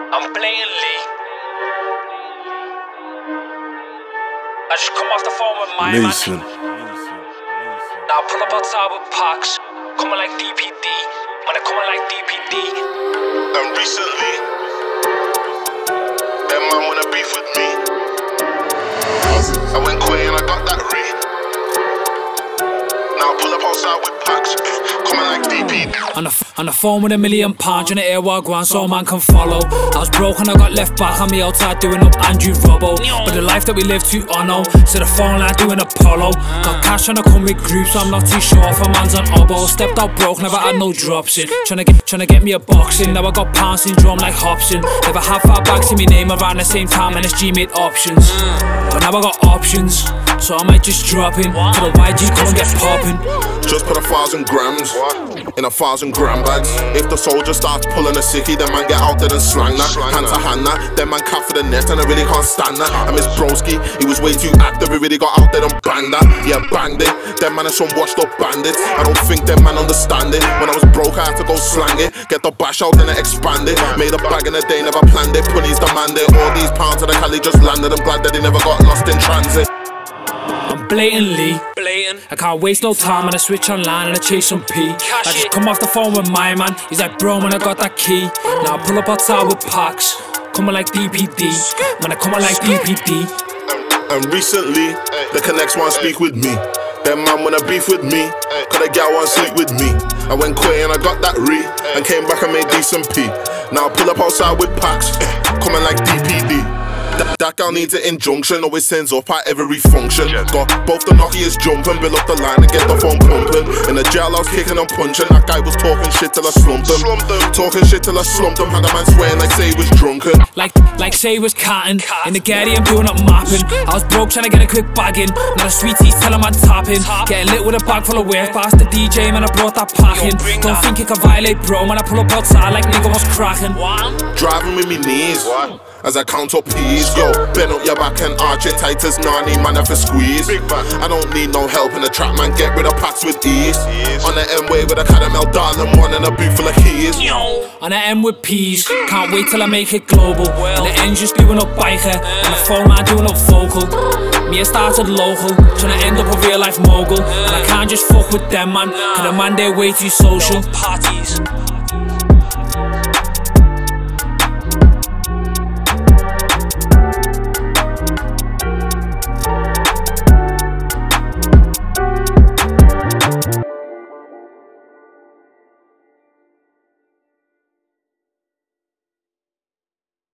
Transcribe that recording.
I'm blatantly. I just come off the phone with my Mason. Now I pull up outside with Pox, coming like DPD. When I coming like DPD. And recently, that man wanna beef with me. I went quiet and I got that ring. Now I pull up outside with Pox, coming like DPD. On the phone with £1 million, trying to air Wagwan so man can follow. I was broke and I got left back on me outside doing up Andrew Robbo. But the life that we live too unknown, so the phone line doing Apollo. Got cash trying to come with groups, so I'm not too sure if a man's on oboe. Stepped out broke, never had no drops in. Trying to get me a boxing, now I got pound syndrome like Hobson. Never had fat bags in me name around the same time NSG made options. But now I got options, so I might just drop in. For the YG come and get popping. Just put 1,000 grams in 1,000 gram bags. If the soldier starts pulling a sickie, then man get out there and slang that. Hand to hand that, then man cap for the net and I really can't stand that. I miss Broski, he was way too active, he really got out there and banged that. Yeah, banged it, them man are some washed up bandits. I don't think them man understand it. When I was broke I had to go slang it, get the bash out and I expand it. Made a bag in a day, never planned it, pulleys demand it. All these pounds to the Cali just landed, I'm glad that they never got lost in transit. I'm blatantly blatant. I can't waste no time and I switch online and I chase some P. I just come off the phone with my man. He's like, bro, man, I got that key. Now I pull up outside with Pox, coming like DPD. Man, I coming like DPD. And recently, the connects want speak with me. Them man wanna beef with me, cause the gal want sleep with me. I went quiet and I got that re, and came back and made decent P. Now I pull up outside with Pox, coming like DPD. That gal needs an injunction, always sends up at every function. Got both the Nokias jumping, build up the line and get the phone pumping. In the jailhouse kicking and punching, that guy was talking shit till I slumped him. Talking shit till I slumped him, had a man swearing like say he was drunken. Like say he was catting, in the Getty I'm doing up mapping. I was broke trying to get a quick bag in, now the sweeties tell him I'm tapping. Getting lit with a bag full of work, past the DJ man I brought that pack in. Don't think it can violate bro, when I pull up outside like nigga was cracking. Driving with me knees, as I count up peas. Yo, bend up your back and arch it tight as Narnie, man, have a squeeze. I don't need no help in the trap, man, get rid of packs with ease. On the M-way with a caramel darling one and a boot full of keys. On the M with peas, can't wait till I make it global. And the N's just doing up biker, and the phone line doing up vocal. Me I started local, trying to end up a real life mogul. And I can't just fuck with them man, cause the man they're way too social. Parties.